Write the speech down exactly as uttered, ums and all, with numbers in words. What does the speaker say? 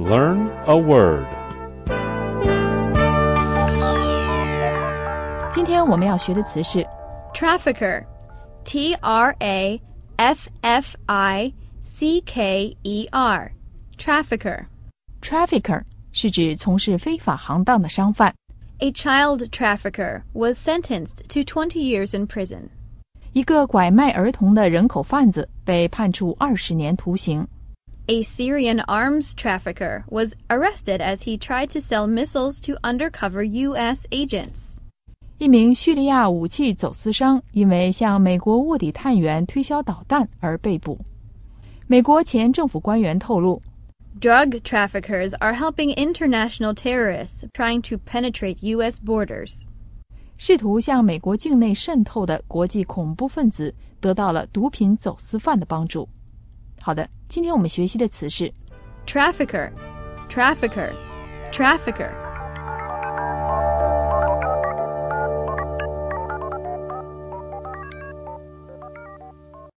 Learn a word. 今天我们要学的词是 Trafficker. T R A F F I C K E R. Trafficker. trafficker 是指从事非法行当的商贩。 A child trafficker was sentenced to twenty years in prison. 一个拐卖儿童的人口贩子被判处二十年徒刑。 A Syrian arms trafficker was arrested as he tried to sell missiles to undercover U S agents. 一名叙利亚武器走私商因为向美国卧底探员推销导弹而被捕。美国前政府官员透露 Drug traffickers are helping international terrorists trying to penetrate U S borders. 试图向美国境内渗透的国际恐怖分子得到了毒品走私犯的帮助。好的，今天我们学习的词是 Trafficker, trafficker, trafficker.